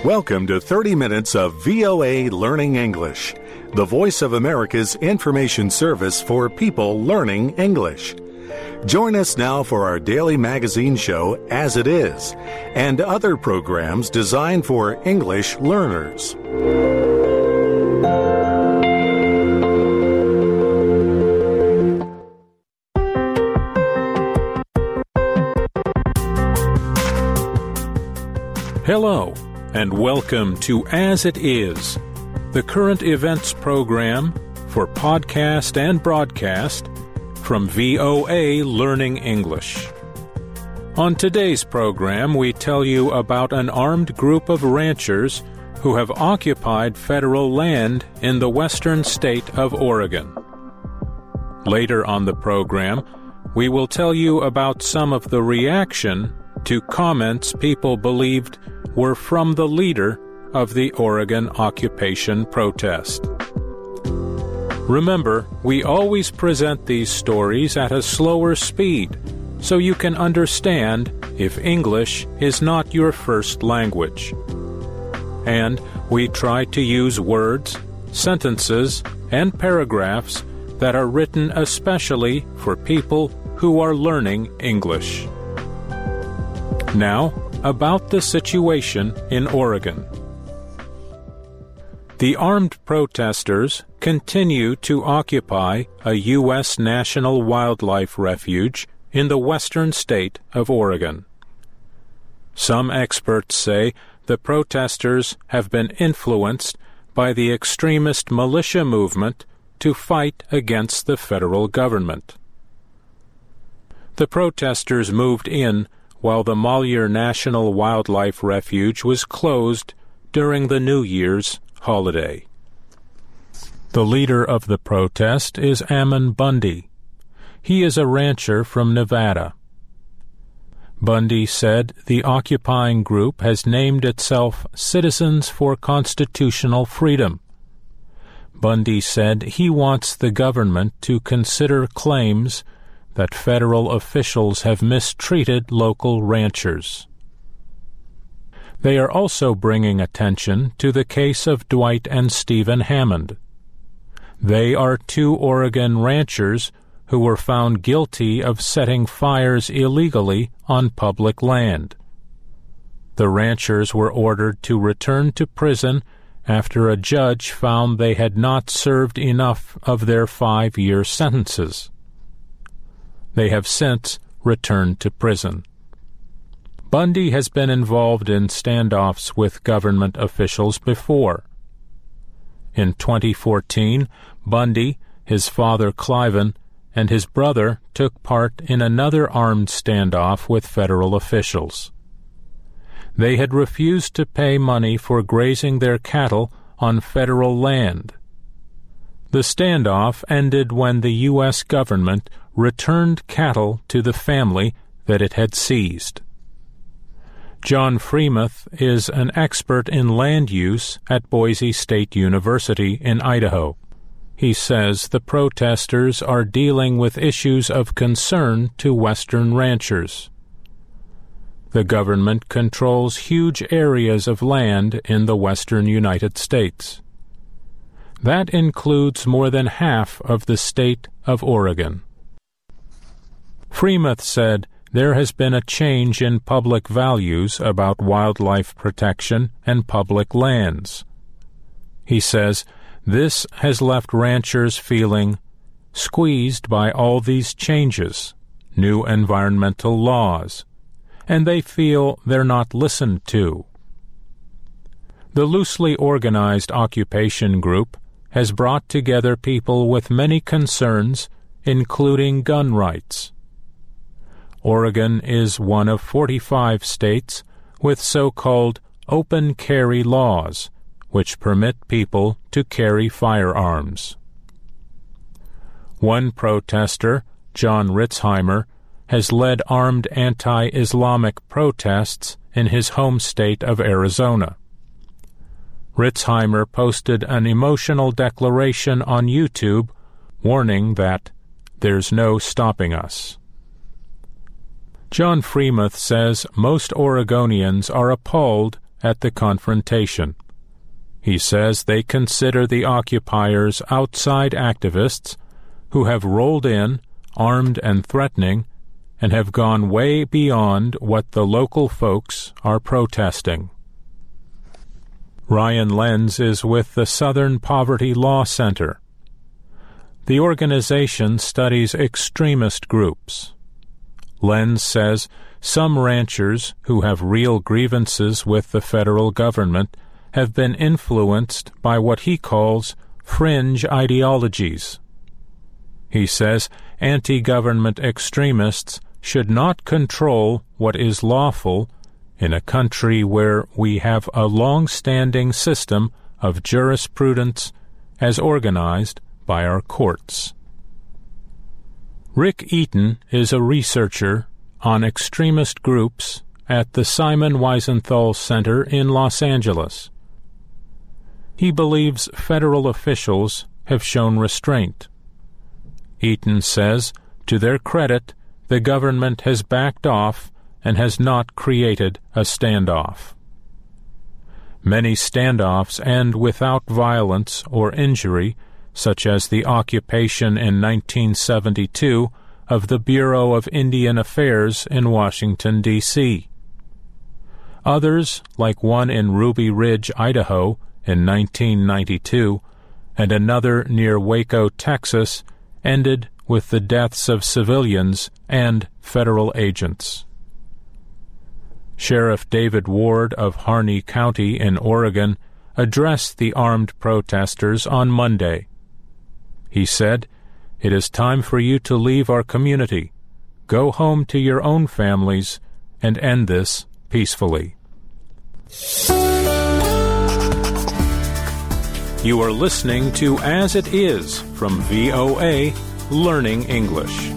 Welcome to 30 minutes of VOA Learning English, the voice of America's information service for people learning English. Join us now for our daily magazine show, As It Is, and other programs designed for English learners. Hello, and welcome to As It Is, the current events program for podcast and broadcast from VOA Learning English. On today's program, we tell you about an armed group of ranchers who have occupied federal land in the western state of Oregon. Later on the program, we will tell you about some of the reaction to comments people believed were from the leader of the Oregon occupation protest. Remember, we always present these stories at a slower speed so you can understand if English is not your first language. And we try to use words, sentences, and paragraphs that are written especially for people who are learning English. Now, about the situation in Oregon. The armed protesters continue to occupy a U.S. National Wildlife Refuge in the western state of Oregon. Some experts say the protesters have been influenced by the extremist militia movement to fight against the federal government. The protesters moved in while the Malheur National Wildlife Refuge was closed during the New Year's holiday. The leader of the protest is Ammon Bundy. He is a rancher from Nevada. Bundy said the occupying group has named itself Citizens for Constitutional Freedom. Bundy said he wants the government to consider claims that federal officials have mistreated local ranchers. They are also bringing attention to the case of Dwight and Stephen Hammond. They are two Oregon ranchers who were found guilty of setting fires illegally on public land. The ranchers were ordered to return to prison after a judge found they had not served enough of their 5-year sentences. They have since returned to prison. Bundy has been involved in standoffs with government officials before. In 2014, Bundy, his father Cliven, and his brother took part in another armed standoff with federal officials. They had refused to pay money for grazing their cattle on federal land. The standoff ended when the U.S. government returned cattle to the family that it had seized. John Freemuth is an expert in land use at Boise State University in Idaho. He says the protesters are dealing with issues of concern to Western ranchers. The government controls huge areas of land in the western United States. That includes more than half of the state of Oregon. Freemuth said there has been a change in public values about wildlife protection and public lands. He says this has left ranchers feeling squeezed by all these changes, new environmental laws, and they feel they're not listened to. The loosely organized occupation group has brought together people with many concerns, including gun rights. Oregon is one of 45 states with so-called open carry laws, which permit people to carry firearms. One protester, John Ritzheimer, has led armed anti-Islamic protests in his home state of Arizona. Ritzheimer posted an emotional declaration on YouTube warning that there's no stopping us. John Freemuth says most Oregonians are appalled at the confrontation. He says they consider the occupiers outside activists who have rolled in, armed and threatening, and have gone way beyond what the local folks are protesting. Ryan Lenz is with the Southern Poverty Law Center. The organization studies extremist groups. Lenz says some ranchers who have real grievances with the federal government have been influenced by what he calls fringe ideologies. He says anti-government extremists should not control what is lawful in a country where we have a long-standing system of jurisprudence as organized by our courts. Rick Eaton is a researcher on extremist groups at the Simon Wiesenthal Center in Los Angeles. He believes federal officials have shown restraint. Eaton says, to their credit, the government has backed off and has not created a standoff. Many standoffs end without violence or injury, such as the occupation in 1972 of the Bureau of Indian Affairs in Washington, D.C. Others, like one in Ruby Ridge, Idaho, in 1992, and another near Waco, Texas, ended with the deaths of civilians and federal agents. Sheriff David Ward of Harney County in Oregon addressed the armed protesters on Monday. He said, "It is time for you to leave our community, go home to your own families, and end this peacefully." You are listening to As It Is from VOA Learning English.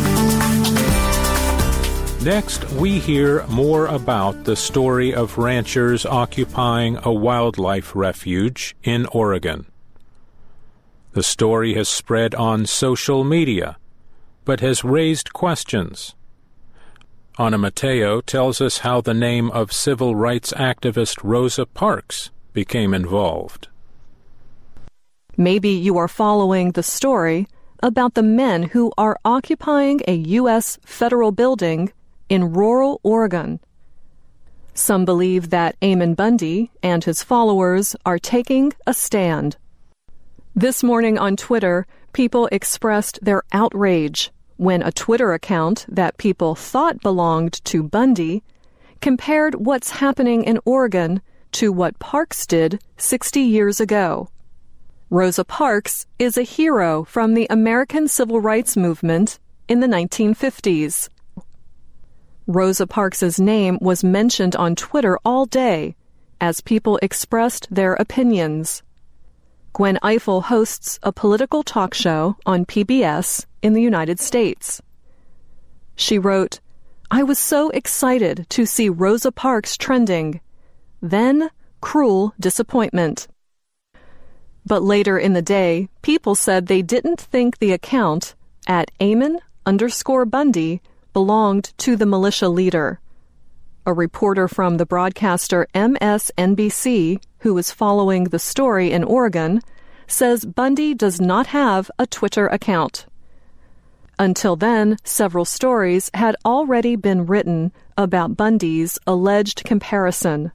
Next, we hear more about the story of ranchers occupying a wildlife refuge in Oregon. The story has spread on social media, but has raised questions. Ana Mateo tells us how the name of civil rights activist Rosa Parks became involved. Maybe you are following the story about the men who are occupying a U.S. federal building in rural Oregon. Some believe that Ammon Bundy and his followers are taking a stand. This morning on Twitter, people expressed their outrage when a Twitter account that people thought belonged to Bundy compared what's happening in Oregon to what Parks did 60 years ago. Rosa Parks is a hero from the American Civil Rights Movement in the 1950s. Rosa Parks' name was mentioned on Twitter all day as people expressed their opinions. Gwen Ifill hosts a political talk show on PBS in the United States. She wrote, "I was so excited to see Rosa Parks trending. Then, cruel disappointment." But later in the day, people said they didn't think the account at Ammon_Bundy belonged to the militia leader. A reporter from the broadcaster MSNBC, who is following the story in Oregon, says Bundy does not have a Twitter account. Until then, several stories had already been written about Bundy's alleged comparison.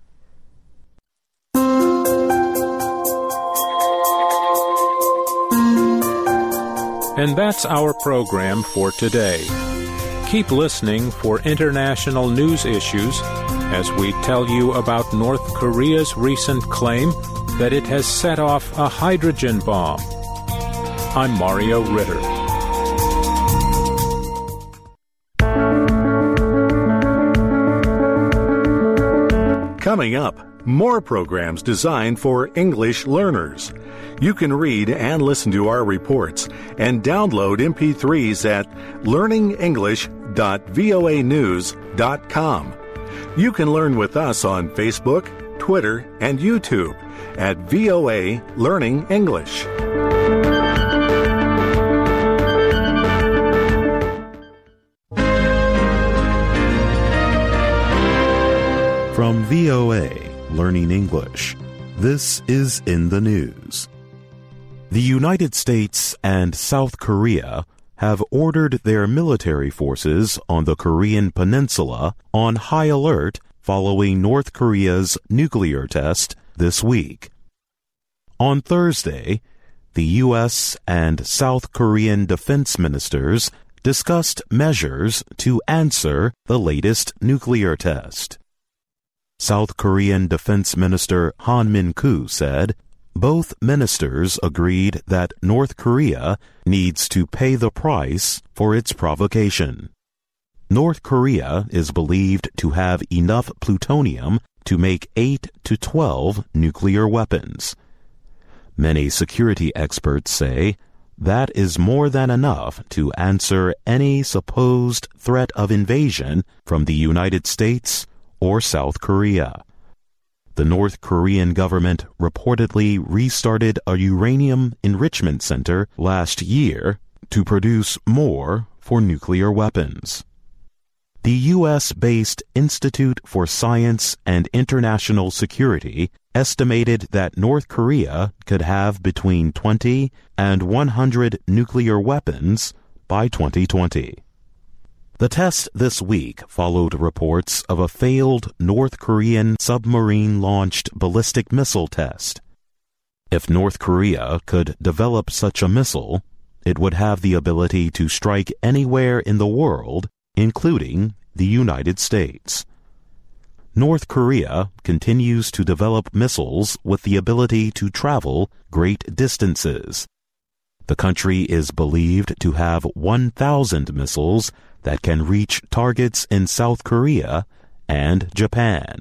And that's our program for today. Keep listening for international news issues as we tell you about North Korea's recent claim that it has set off a hydrogen bomb. I'm Mario Ritter. Coming up, more programs designed for English learners. You can read and listen to our reports and download MP3s at learningenglish.voanews.com. You can learn with us on Facebook, Twitter, and YouTube at VOA Learning English. From VOA, learning English. This is In the News. The United States and South Korea have ordered their military forces on the Korean peninsula on high alert following North Korea's nuclear test this week. On Thursday, the U.S. and South Korean defense ministers discussed measures to answer the latest nuclear test. South Korean Defense Minister Han Min-koo said both ministers agreed that North Korea needs to pay the price for its provocation. North Korea is believed to have enough plutonium to make 8 to 12 nuclear weapons. Many security experts say that is more than enough to answer any supposed threat of invasion from the United States or South Korea. The North Korean government reportedly restarted a uranium enrichment center last year to produce more for nuclear weapons. The U.S.-based Institute for Science and International Security estimated that North Korea could have between 20 and 100 nuclear weapons by 2020. The test this week followed reports of a failed North Korean submarine-launched ballistic missile test. If North Korea could develop such a missile, it would have the ability to strike anywhere in the world, including the United States. North Korea continues to develop missiles with the ability to travel great distances. The country is believed to have 1,000 missiles that can reach targets in South Korea and Japan.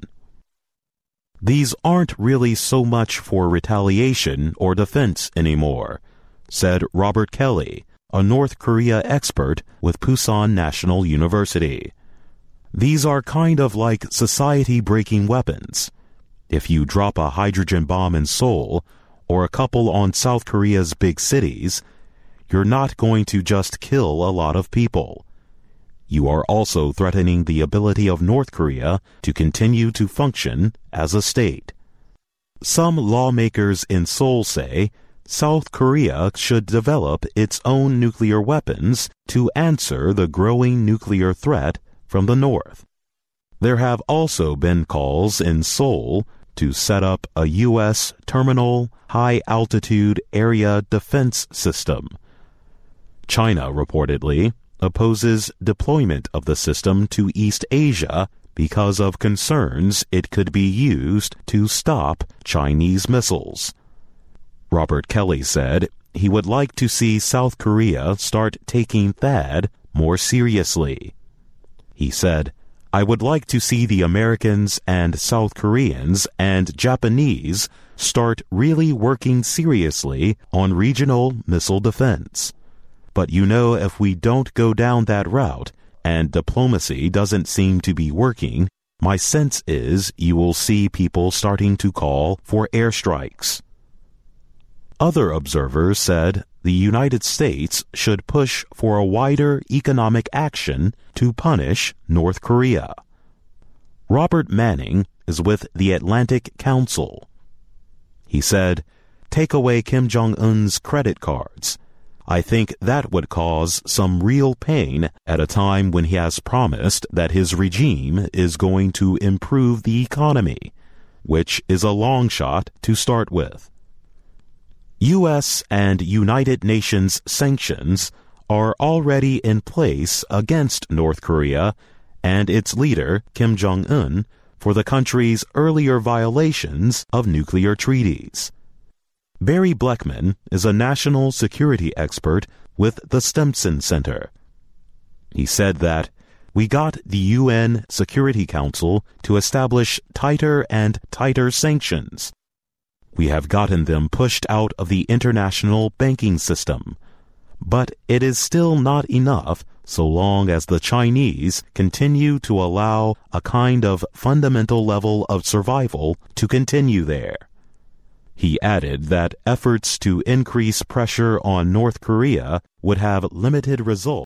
These aren't really so much for retaliation or defense anymore, said Robert Kelly, a North Korea expert with Pusan National University. These are kind of like society-breaking weapons. If you drop a hydrogen bomb in Seoul or a couple on South Korea's big cities, you're not going to just kill a lot of people. You are also threatening the ability of North Korea to continue to function as a state. Some lawmakers in Seoul say South Korea should develop its own nuclear weapons to answer the growing nuclear threat from the North. There have also been calls in Seoul to set up a U.S. terminal high-altitude area defense system. China reportedly opposes deployment of the system to East Asia because of concerns it could be used to stop Chinese missiles. Robert Kelly said he would like to see South Korea start taking THAAD more seriously. He said, "I would like to see the Americans and South Koreans and Japanese start really working seriously on regional missile defense. But if we don't go down that route and diplomacy doesn't seem to be working, my sense is you will see people starting to call for airstrikes." Other observers said the United States should push for a wider economic action to punish North Korea. Robert Manning is with the Atlantic Council. He said, "Take away Kim Jong-un's credit cards. I think that would cause some real pain at a time when he has promised that his regime is going to improve the economy, which is a long shot to start with." U.S. and United Nations sanctions are already in place against North Korea and its leader, Kim Jong-un, for the country's earlier violations of nuclear treaties. Barry Bleckman is a national security expert with the Stimson Center. He said that, "We got the UN Security Council to establish tighter and tighter sanctions. We have gotten them pushed out of the international banking system. But it is still not enough so long as the Chinese continue to allow a kind of fundamental level of survival to continue there." He added that efforts to increase pressure on North Korea would have limited results.